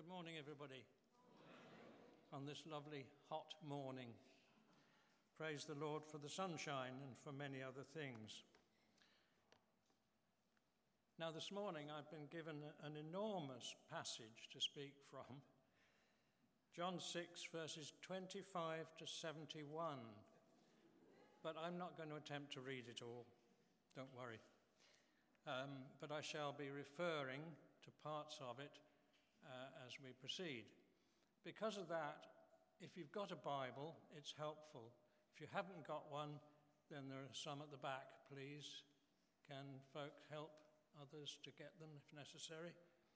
Good morning, everybody. On this lovely hot morning. Praise the Lord for the sunshine and for many other things. Now, this morning I've been given an enormous passage to speak from. John 6, verses 25 to 71. But I'm not going to attempt to read it all. Don't worry. But I shall be referring to parts of it as we proceed. Because of that, if you've got a Bible, it's helpful. If you haven't got one, then there are some at the back, please. Can folk help others to get them if necessary?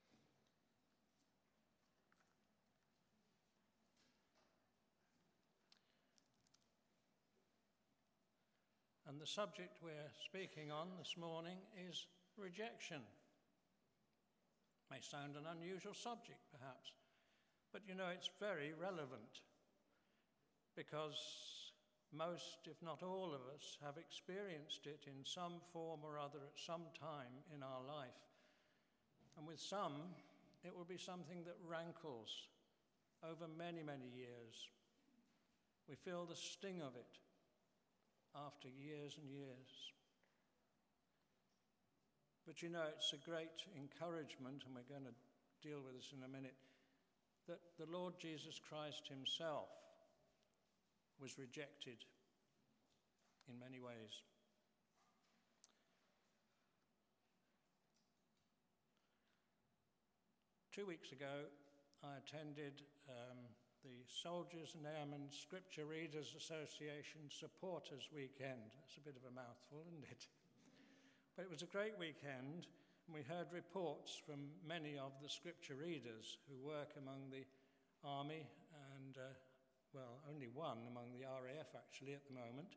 And the subject we're speaking on this morning is rejection. May sound an unusual subject, perhaps, but you know it's very relevant because most, if not all of us, have experienced it in some form or other at some time in our life. And with some, it will be something that rankles over many, many years. We feel the sting of it after years and years. But you know, it's a great encouragement, and we're going to deal with this in a minute, that the Lord Jesus Christ himself was rejected in many ways. Two weeks ago, I attended the Soldiers and Airmen Scripture Readers Association Supporters Weekend. That's a bit of a mouthful, isn't it? But it was a great weekend, and we heard reports from many of the scripture readers who work among the Army and, only one among the RAF actually at the moment.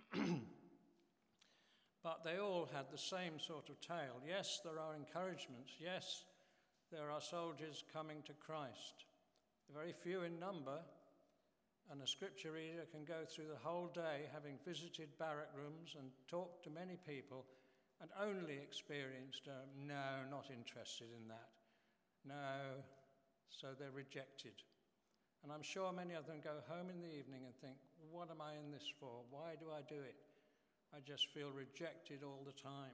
But they all had the same sort of tale. Yes, there are encouragements. Yes, there are soldiers coming to Christ. They're very few in number, and a scripture reader can go through the whole day having visited barrack rooms and talked to many people and only experienced, no, not interested in that. No, so they're rejected. And I'm sure many of them go home in the evening and think, what am I in this for? Why do I do it? I just feel rejected all the time.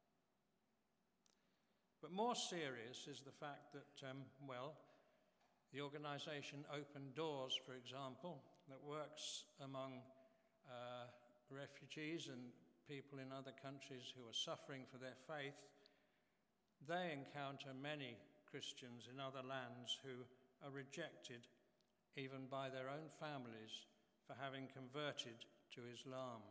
But more serious is the fact that, the organisation Open Doors, for example, that works among refugees and people in other countries who are suffering for their faith, they encounter many Christians in other lands who are rejected even by their own families for having converted to Islam.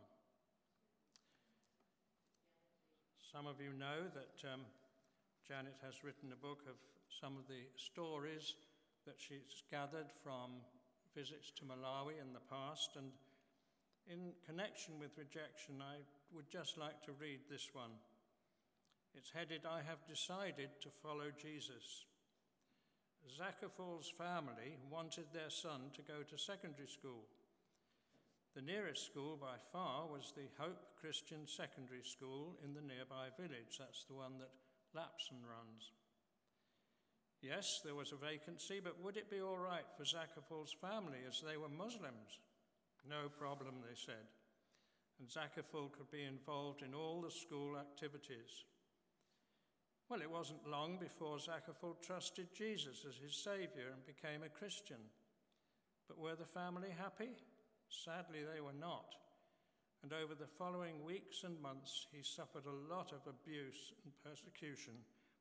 Some of you know that Janet has written a book of some of the stories that she's gathered from visits to Malawi in the past, and in connection with rejection, I would just like to read this one. It's headed, I have decided to follow Jesus. Zakaful's family wanted their son to go to secondary school. The nearest school by far was the Hope Christian Secondary School in the nearby village. That's the one that Lapson runs. Yes, there was a vacancy, but would it be all right for Zakaful's family as they were Muslims? No problem, they said. And Zakaful could be involved in all the school activities. Well, it wasn't long before Zakaful trusted Jesus as his saviour and became a Christian. But were the family happy? Sadly, they were not. And over the following weeks and months, he suffered a lot of abuse and persecution.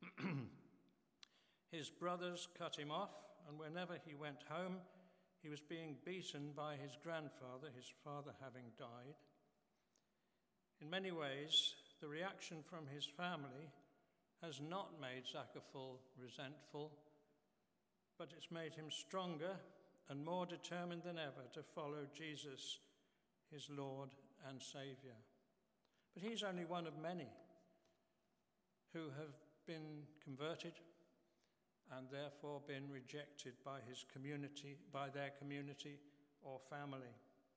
His brothers cut him off, and whenever he went home, he was being beaten by his grandfather, his father having died. In many ways, the reaction from his family has not made Zakaful resentful, but it's made him stronger and more determined than ever to follow Jesus, his Lord and Saviour. But he's only one of many who have been converted and therefore been rejected by his community, by their community or family.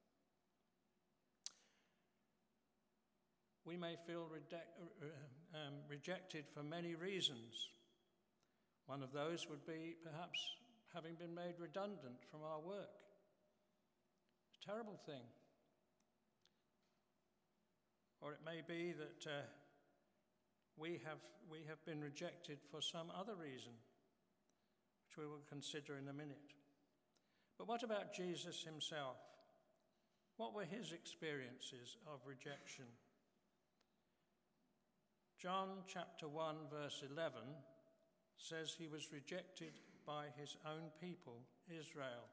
We may feel rejected for many reasons. One of those would be perhaps having been made redundant from our work. A terrible thing. Or it may be that we have been rejected for some other reason, which we will consider in a minute. But what about Jesus himself? What were his experiences of rejection? John chapter 1 verse 11 says he was rejected by his own people, Israel.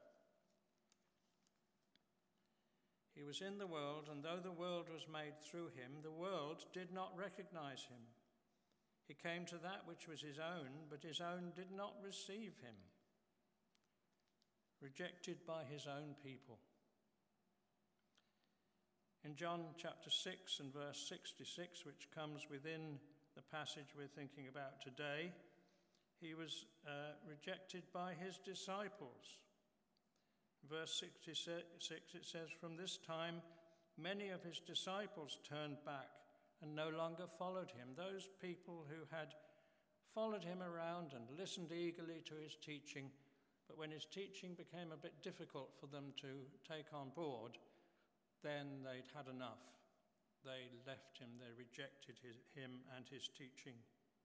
He was in the world, and though the world was made through him, the world did not recognize him. He came to that which was his own, but his own did not receive him. Rejected by his own people. In John chapter 6 and verse 66, which comes within the passage we're thinking about today, he was rejected by his disciples. Verse 66, it says, "From this time, many of his disciples turned back and no longer followed him." Those people who had followed him around and listened eagerly to his teaching, but when his teaching became a bit difficult for them to take on board, then they'd had enough. They left him, they rejected him and his teaching.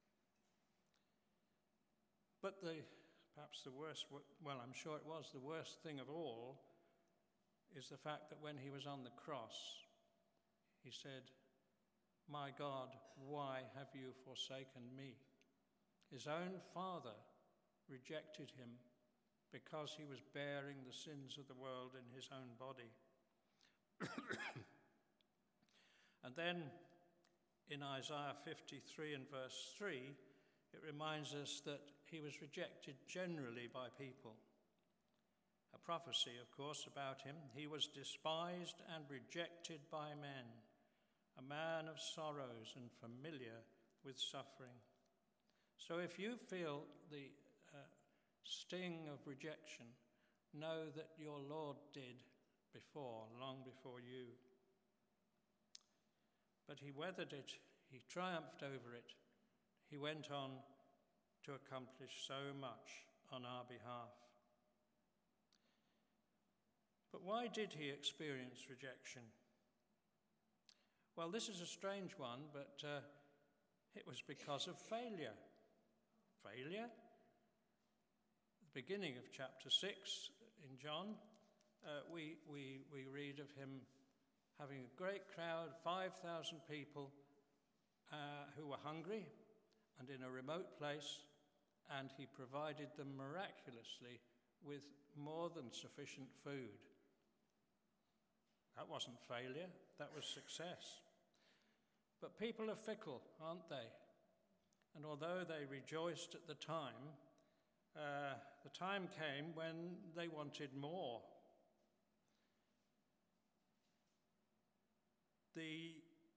But perhaps the worst, well, I'm sure it was the worst thing of all, is the fact that when he was on the cross, he said, "My God, why have you forsaken me?" His own Father rejected him because he was bearing the sins of the world in his own body. And then in Isaiah 53 and verse 3, it reminds us that he was rejected generally by people. A prophecy, of course, about him. He was despised and rejected by men, a man of sorrows and familiar with suffering. So if you feel the sting of rejection, know that your Lord did before, long before you. But he weathered it, he triumphed over it, he went on to accomplish so much on our behalf. But why did he experience rejection? Well, this is a strange one, but it was because of failure. Failure? At the beginning of chapter 6 in John, we read of him having a great crowd, 5,000 people who were hungry and in a remote place, and he provided them miraculously with more than sufficient food. That wasn't failure, that was success. But people are fickle, aren't they? And although they rejoiced at the time came when they wanted more. The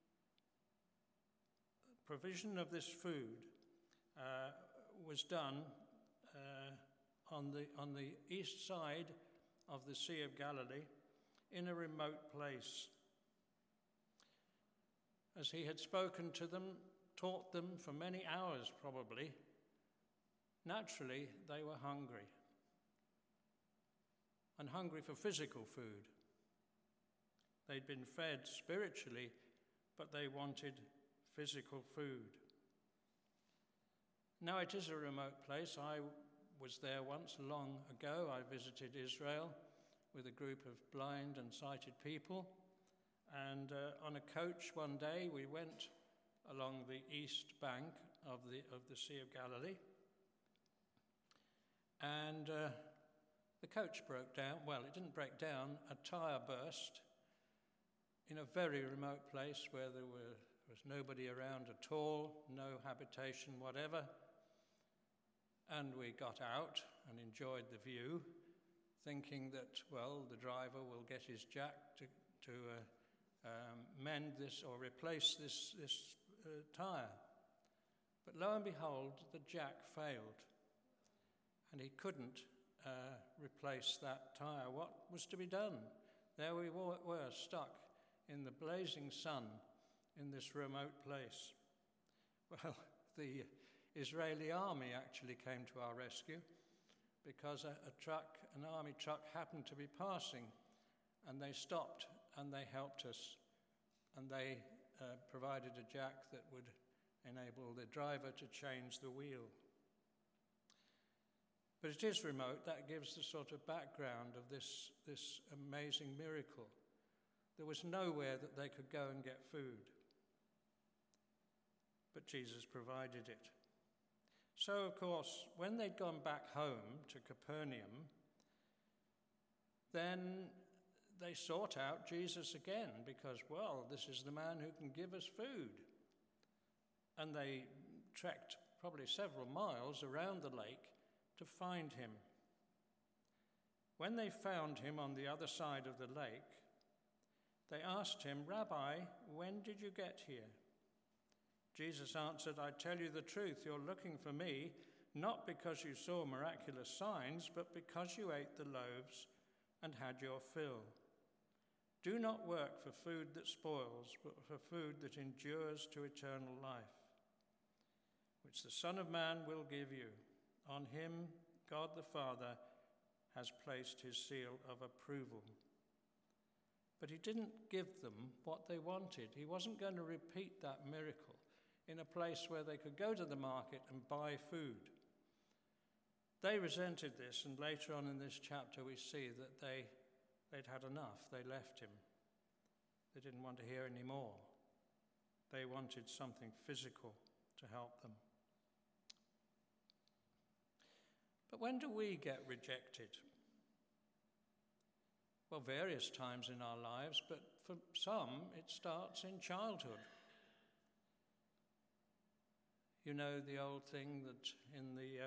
provision of this food was done on the east side of the Sea of Galilee in a remote place. As he had spoken to them, taught them for many hours probably, naturally they were hungry. And hungry for physical food. They'd been fed spiritually, but they wanted physical food. Now it is a remote place. I was there once long ago. I visited Israel with a group of blind and sighted people. And on a coach one day, we went along the east bank of the Sea of Galilee. And the coach broke down. Well, it didn't break down. A tyre burst in a very remote place where there was nobody around at all, no habitation, whatever. And we got out and enjoyed the view, thinking that, well, the driver will get his jack to mend this or replace this tyre. But lo and behold, the jack failed, and he couldn't replace that tyre. What was to be done? There we were, stuck in the blazing sun in this remote place. Well, the Israeli army actually came to our rescue because an army truck happened to be passing, and they stopped and they helped us, and they provided a jack that would enable the driver to change the wheel. But it is remote. That gives the sort of background of this amazing miracle. There was nowhere that they could go and get food, but Jesus provided it. So, of course, when they'd gone back home to Capernaum, then they sought out Jesus again because, well, this is the man who can give us food. And they trekked probably several miles around the lake to find him. When they found him on the other side of the lake, they asked him, "Rabbi, when did you get here?" Jesus answered, "I tell you the truth, you're looking for me, not because you saw miraculous signs, but because you ate the loaves and had your fill. Do not work for food that spoils, but for food that endures to eternal life, which the Son of Man will give you. On him, God the Father has placed his seal of approval." But he didn't give them what they wanted. He wasn't going to repeat that miracle in a place where they could go to the market and buy food. They resented this, and later on in this chapter we see that they'd had enough. They left him. They didn't want to hear any more. They wanted something physical to help them. But when do we get rejected? Well, various times in our lives, but for some it starts in childhood. You know the old thing that in the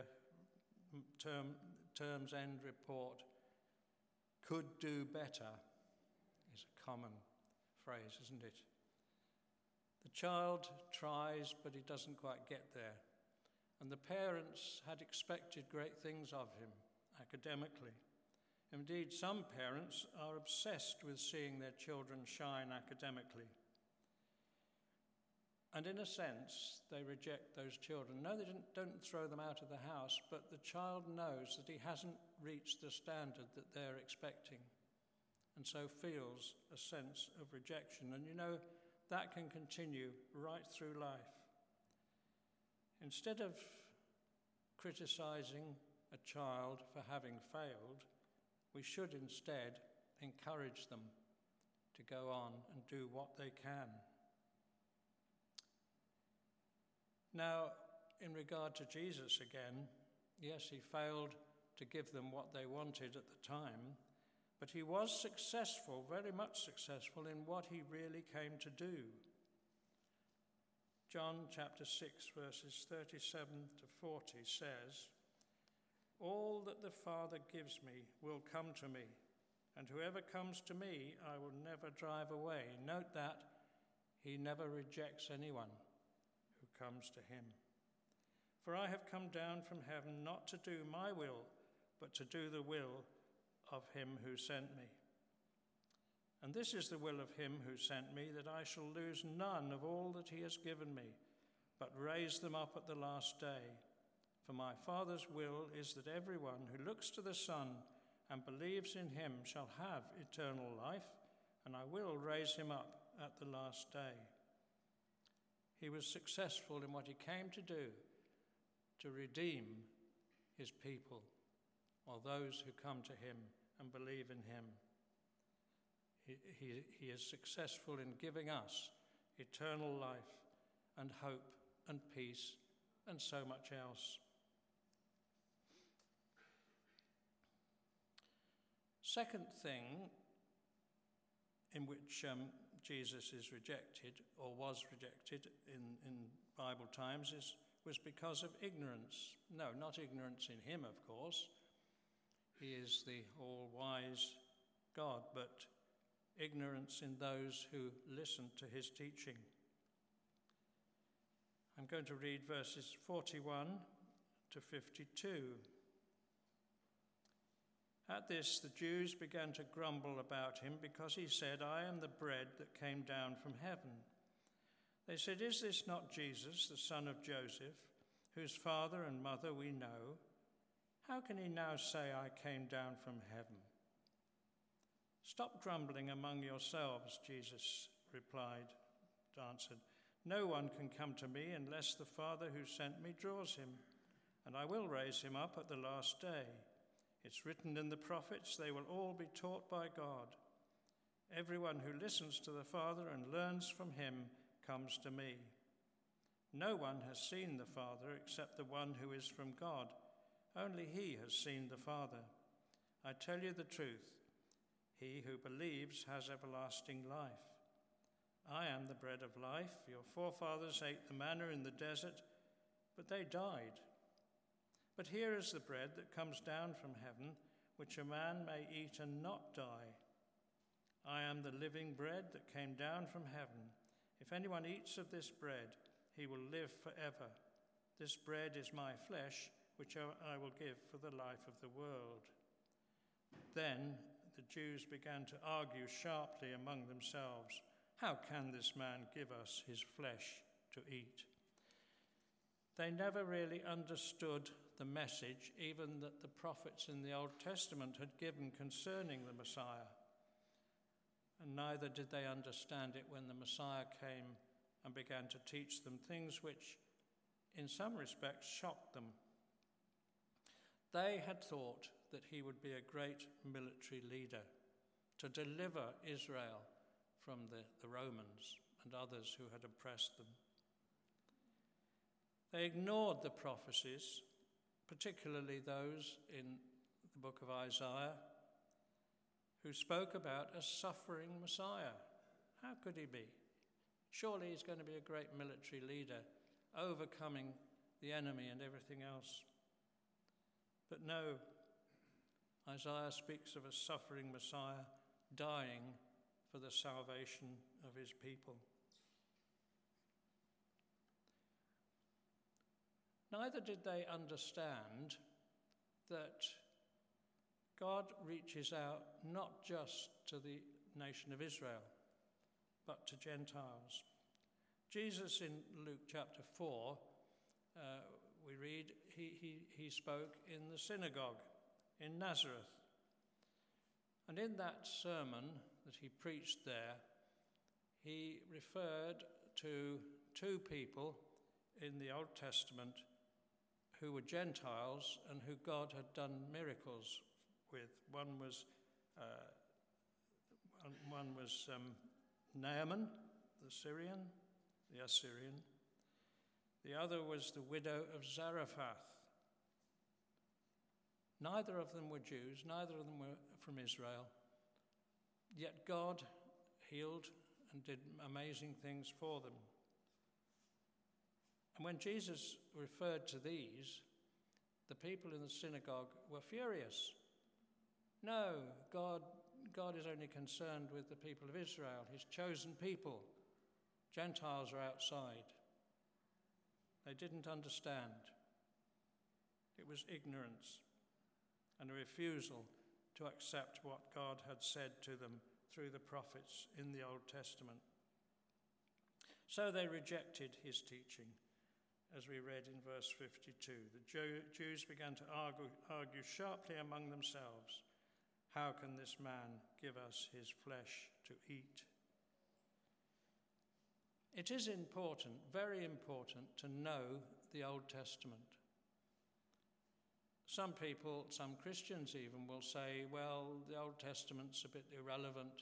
term's end report, "could do better," is a common phrase, isn't it? The child tries, but he doesn't quite get there. And the parents had expected great things of him academically. Indeed, some parents are obsessed with seeing their children shine academically. And in a sense, they reject those children. No, they don't throw them out of the house, but the child knows that he hasn't reached the standard that they're expecting, and so feels a sense of rejection. And you know, that can continue right through life. Instead of criticizing a child for having failed, we should instead encourage them to go on and do what they can. Now, in regard to Jesus again, yes, he failed to give them what they wanted at the time, but he was successful, very much successful, in what he really came to do. John chapter 6, verses 37 to 40 says, "All that the Father gives me will come to me, and whoever comes to me I will never drive away." Note that he never rejects anyone who comes to him. "For I have come down from heaven not to do my will, but to do the will of him who sent me. And this is the will of him who sent me, that I shall lose none of all that he has given me, but raise them up at the last day. For my Father's will is that everyone who looks to the Son and believes in him shall have eternal life, and I will raise him up at the last day." He was successful in what he came to do, to redeem his people, or those who come to him and believe in him. He is successful in giving us eternal life and hope and peace and so much else. Second thing in which Jesus is rejected, or was rejected in Bible times, was because of ignorance. No, not ignorance in him, of course. He is the all-wise God, but ignorance in those who listen to his teaching. I'm going to read verses 41 to 52. At this, the Jews began to grumble about him because he said, "I am the bread that came down from heaven." They said, "Is this not Jesus, the son of Joseph, whose father and mother we know? how can he now say, 'I came down from heaven'? Stop grumbling among yourselves," Jesus answered. "No one can come to me unless the Father who sent me draws him, and I will raise him up at the last day. It's written in the prophets, they will all be taught by God. Everyone who listens to the Father and learns from him comes to me. No one has seen the Father except the one who is from God. Only he has seen the Father. I tell you the truth, he who believes has everlasting life. I am the bread of life. Your forefathers ate the manna in the desert, but they died. But here is the bread that comes down from heaven, which a man may eat and not die. I am the living bread that came down from heaven. If anyone eats of this bread, he will live forever. This bread is my flesh, which I will give for the life of the world." Then the Jews began to argue sharply among themselves, "How can this man give us his flesh to eat?" They never really understood the message even that the prophets in the Old Testament had given concerning the Messiah. And neither did they understand it when the Messiah came and began to teach them things which, in some respects, shocked them. They had thought that he would be a great military leader to deliver Israel from the Romans and others who had oppressed them. They ignored the prophecies, particularly those in the book of Isaiah, who spoke about a suffering Messiah. How could he be? Surely he's going to be a great military leader, overcoming the enemy and everything else. But no, Isaiah speaks of a suffering Messiah dying for the salvation of his people. Neither did they understand that God reaches out not just to the nation of Israel, but to Gentiles. Jesus in Luke chapter 4, we read, he spoke in the synagogue in Nazareth. And in that sermon that he preached there, he referred to two people in the Old Testament who were Gentiles and who God had done miracles with. One was Naaman, the Assyrian. The other was the widow of Zarephath. Neither of them were Jews, neither of them were from Israel. Yet God healed and did amazing things for them. And when Jesus referred to these, the people in the synagogue were furious. No, God is only concerned with the people of Israel, his chosen people. Gentiles are outside. They didn't understand. It was ignorance and a refusal to accept what God had said to them through the prophets in the Old Testament. So they rejected his teaching, as we read in verse 52. The Jews began to argue sharply among themselves, "How can this man give us his flesh to eat?" It is important, very important, to know the Old Testament. Some people, some Christians even, will say, well, the Old Testament's a bit irrelevant.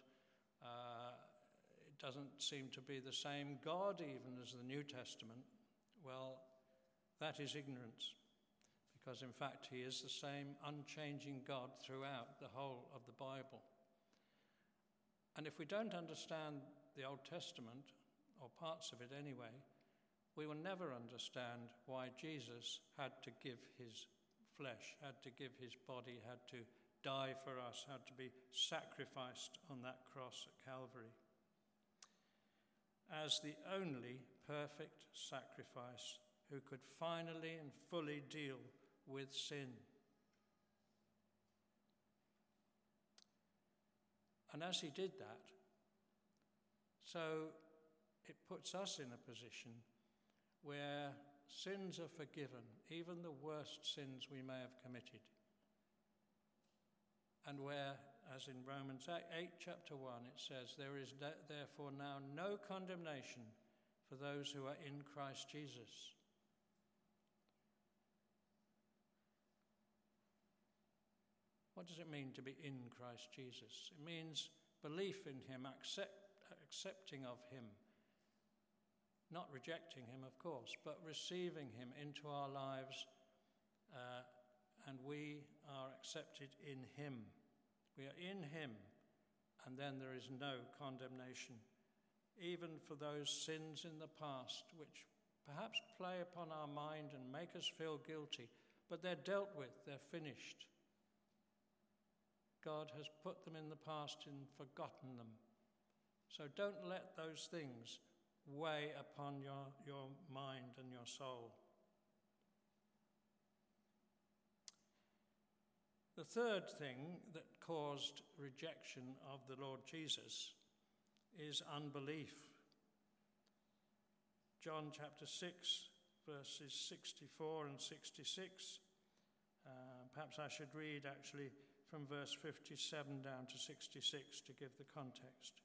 It doesn't seem to be the same God even as the New Testament. Well, that is ignorance, because in fact he is the same unchanging God throughout the whole of the Bible. And if we don't understand the Old Testament, or parts of it anyway, we will never understand why Jesus had to give his flesh, had to give his body, had to die for us, had to be sacrificed on that cross at Calvary, as the only perfect sacrifice who could finally and fully deal with sin. And as he did that, so it puts us in a position where sins are forgiven, even the worst sins we may have committed. and where, as in Romans 8 chapter 1, it says, there is therefore now no condemnation for those who are in Christ Jesus. What does it mean to be in Christ Jesus? It means belief in him, accepting of him, not rejecting him, of course, but receiving him into our lives, and we are accepted in him. We are in him, and then there is no condemnation, even for those sins in the past which perhaps play upon our mind and make us feel guilty, but they're dealt with, they're finished. God has put them in the past and forgotten them. So don't let those things weigh upon your mind and your soul. The third thing that caused rejection of the Lord Jesus is unbelief. John chapter 6, verses 64 and 66. Perhaps I should read actually from verse 57 down to 66 to give the context.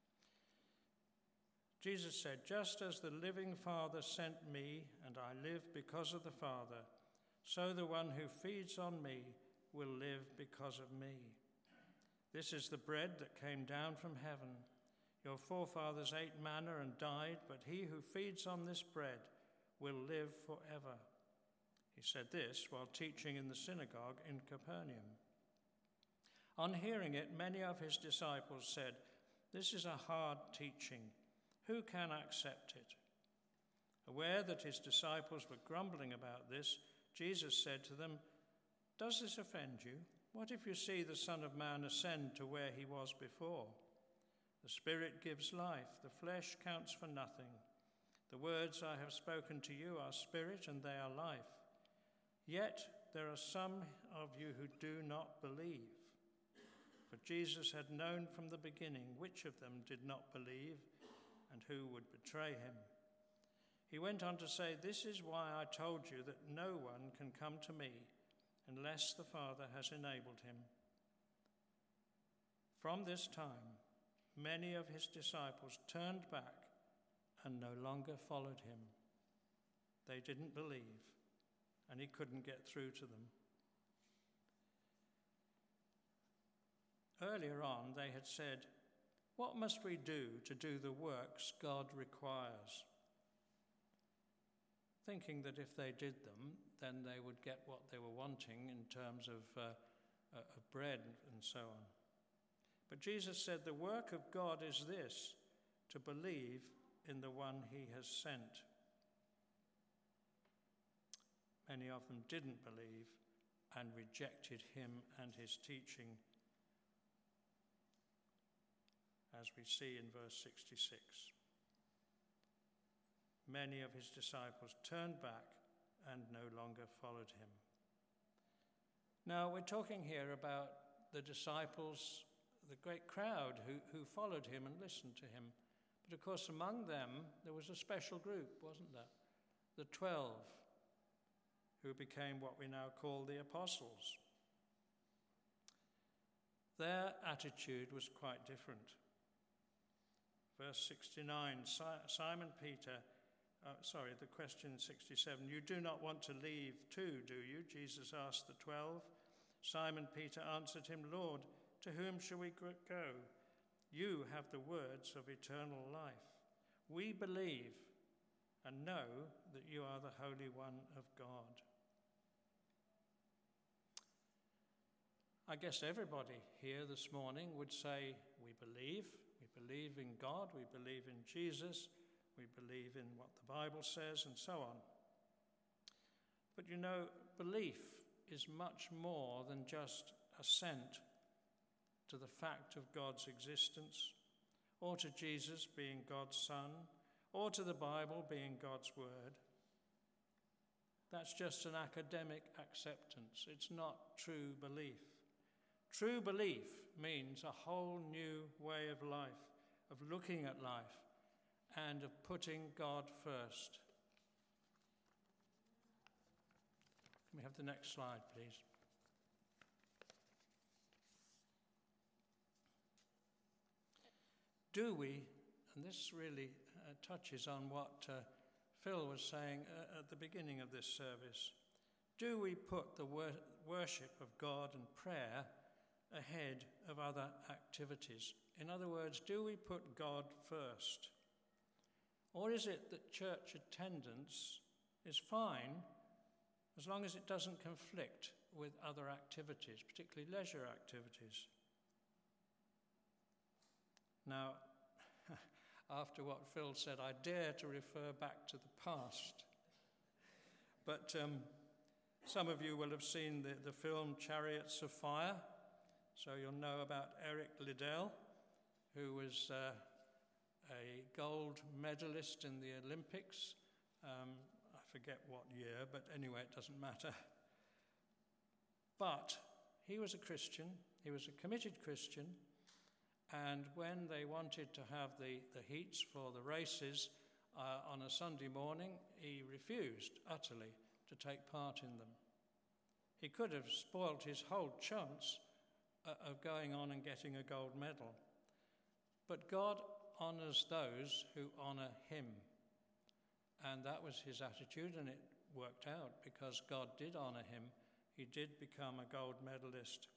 Jesus said, "Just as the living Father sent me, and I live because of the Father, so the one who feeds on me will live because of me. This is the bread that came down from heaven. Your forefathers ate manna and died, but he who feeds on this bread will live forever." He said this while teaching in the synagogue in Capernaum. On hearing it, many of his disciples said, "This is a hard teaching. Who can accept it?" Aware that his disciples were grumbling about this, Jesus said to them, "Does this offend you? What if you see the Son of Man ascend to where he was before? The Spirit gives life, the flesh counts for nothing. The words I have spoken to you are spirit and they are life. Yet there are some of you who do not believe." For Jesus had known from the beginning which of them did not believe and who would betray him. He went on to say, "This is why I told you that no one can come to me unless the Father has enabled him." From this time, many of his disciples turned back and no longer followed him. They didn't believe, and he couldn't get through to them. Earlier on, they had said, "What must we do to do the works God requires?" Thinking that if they did them, then they would get what they were wanting in terms of bread and so on. But Jesus said the work of God is this, to believe in the one he has sent. Many of them didn't believe and rejected him and his teaching, as we see in verse 66. Many of his disciples turned back and no longer followed him. Now, we're talking here about the disciples, the great crowd who followed him and listened to him. But of course, among them, there was a special group, wasn't there? The 12, who became what we now call the apostles. Their attitude was quite different. Verse 69, the question 67, "You do not want to leave too, do you?" Jesus asked the 12. Simon Peter answered him, "Lord, to whom shall we go? You have the words of eternal life. We believe and know that you are the Holy One of God." I guess everybody here this morning would say, we believe in God, we believe in Jesus, we believe in what the Bible says, and so on. But you know, belief is much more than just assent to the fact of God's existence, or to Jesus being God's Son, or to the Bible being God's Word. That's just an academic acceptance. It's not true belief. True belief means a whole new way of life, of looking at life, and of putting God first. Can we have the next slide, please? do we, and this really touches on what Phil was saying at the beginning of this service, do we put the worship of God and prayer ahead of other activities? In other words, do we put God first? Or is it that church attendance is fine as long as it doesn't conflict with other activities, particularly leisure activities? Now, after what Phil said, I dare to refer back to the past. But some of you will have seen the film Chariots of Fire, so you'll know about Eric Liddell, who was a gold medalist in the Olympics. I forget what year, but anyway, it doesn't matter. But he was a Christian, he was a committed Christian, and when they wanted to have the heats for the races on a Sunday morning, he refused utterly to take part in them. He could have spoilt his whole chance of going on and getting a gold medal. But God honours those who honour him. And that was his attitude, and it worked out because God did honour him. He did become a gold medalist.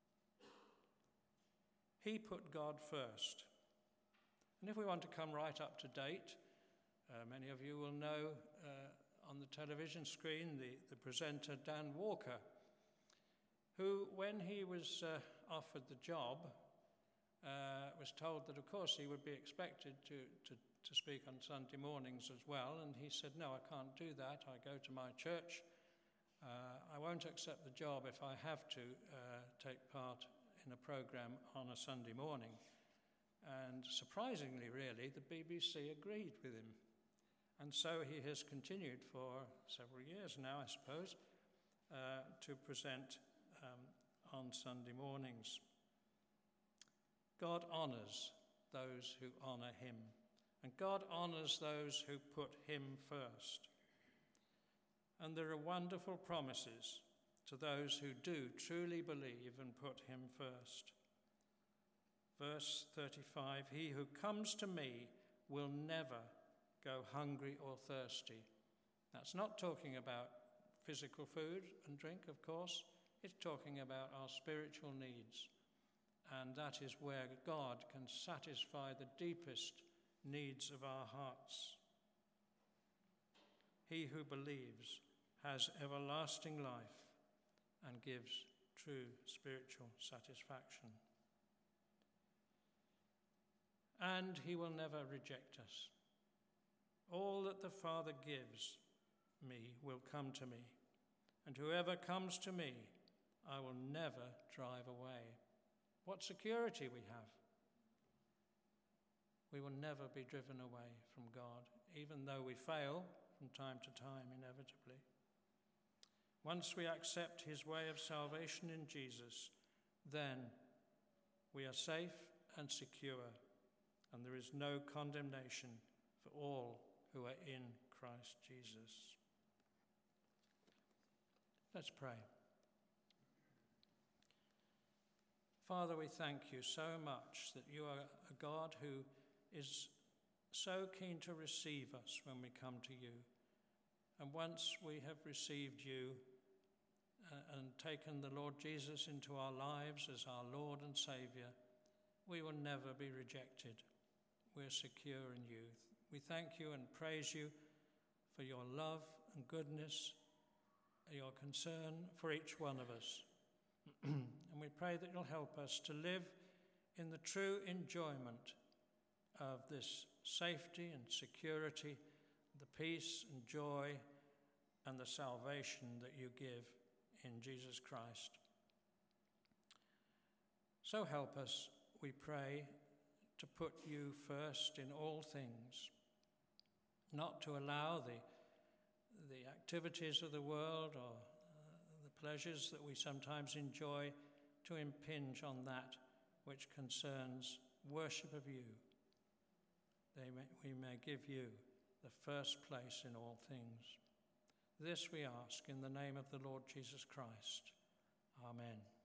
He put God first. And if we want to come right up to date, many of you will know on the television screen the presenter Dan Walker, who, when he was offered the job, was told that, of course, he would be expected to speak on Sunday mornings as well. And he said, no, I can't do that. I go to my church. I won't accept the job if I have to take part in a programme on a Sunday morning. And surprisingly, really, the BBC agreed with him. And so he has continued for several years now, I suppose, to present on Sunday mornings. God honours those who honour him, and God honours those who put him first. And there are wonderful promises to those who do truly believe and put him first. Verse 35, he who comes to me will never go hungry or thirsty. That's not talking about physical food and drink, of course. It's talking about our spiritual needs. And that is where God can satisfy the deepest needs of our hearts. He who believes has everlasting life and gives true spiritual satisfaction. And he will never reject us. All that the Father gives me will come to me, and whoever comes to me, I will never drive away. What security we have. We will never be driven away from God, even though we fail from time to time, inevitably. Once we accept his way of salvation in Jesus, then we are safe and secure, and there is no condemnation for all who are in Christ Jesus. Let's pray. Father, we thank you so much that you are a God who is so keen to receive us when we come to you. And once we have received you and taken the Lord Jesus into our lives as our Lord and Saviour, we will never be rejected. We're secure in you. We thank you and praise you for your love and goodness, your concern for each one of us. And we pray that you'll help us to live in the true enjoyment of this safety and security, the peace and joy and the salvation that you give in Jesus Christ. So help us, we pray, to put you first in all things, not to allow the activities of the world or the pleasures that we sometimes enjoy to impinge on that which concerns worship of you. We may give you the first place in all things. This we ask in the name of the Lord Jesus Christ. Amen.